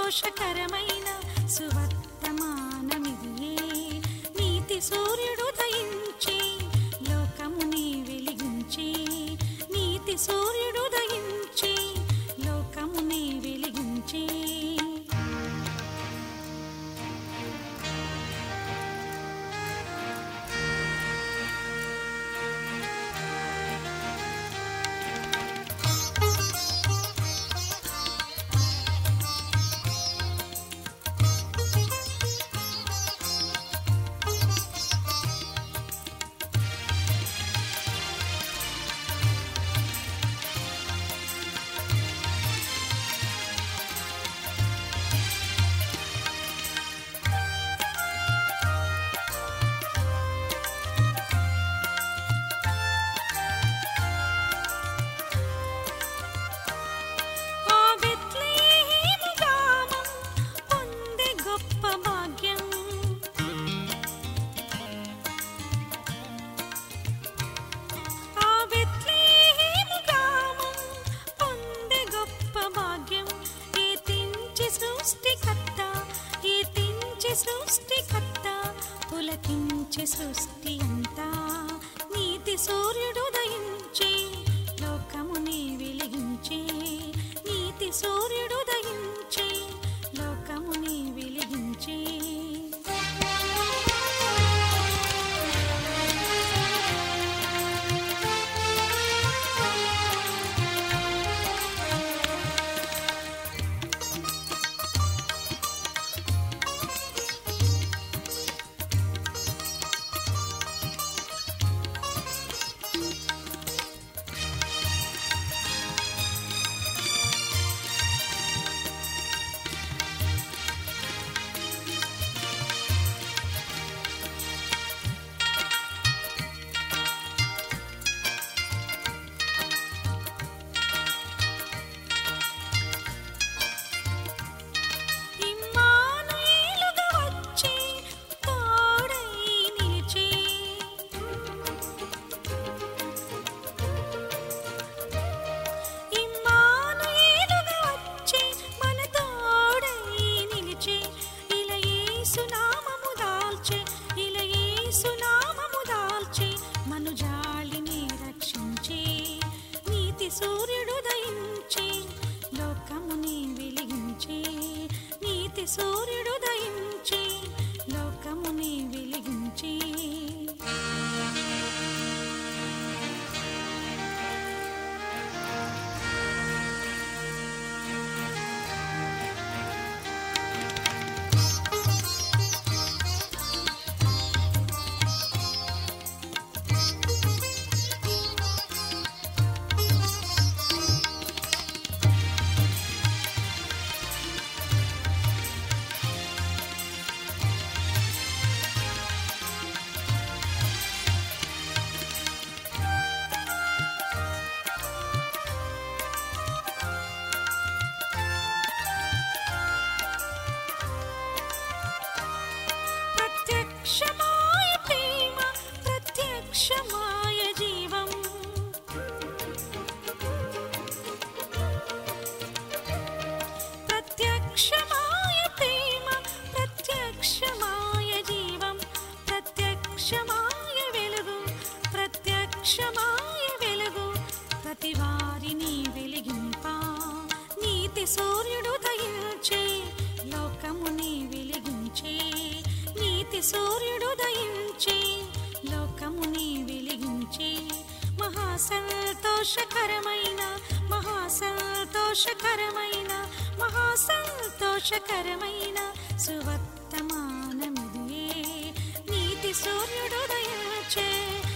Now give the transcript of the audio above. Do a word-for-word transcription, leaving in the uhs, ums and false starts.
సంతోషకరమైన సువర్తమానమిదియే. నీతి సూర్యుడు దయించే లోకముని వెలిగించే. నీతి సూర్యుడు దయించే లోకముని వెలిగించే. సృష్టికర్త పులకించే సృష్టి అంతా నీతి సూర్యుడు దయించే లోకముని వెలిగించే. నీతి సూర్యుడు దయించే లోకముని వెలిగించే. సూర్యుడు దయించే లోకముని వెలిగించే. నీతి సూర్యుడు దయించే లోకముని వెలిగించే. ప్రత్యక్షమాయ ప్రేమ ప్రత్యక్షమాయ జీవం. ప్రత్యక్షమాయ ప్రేమ ప్రత్యక్షమాయ జీవం. ప్రత్యక్షమాయ వెలుగు ప్రత్యక్షమాయ వెలుగు ప్రతి వారిని వెలిగింపా. నీతి సూర్యుడు దయించే లోకముని వెలిగించే. నీతి సూర్యుడు దయించే లోకముని వెలిగించే. మహాసంతోషకరమైన మహాసంతోషకరమైన మహాసంతోషకరమైన సువర్తమానమిదియే. నీతి సూర్యుడు దయించే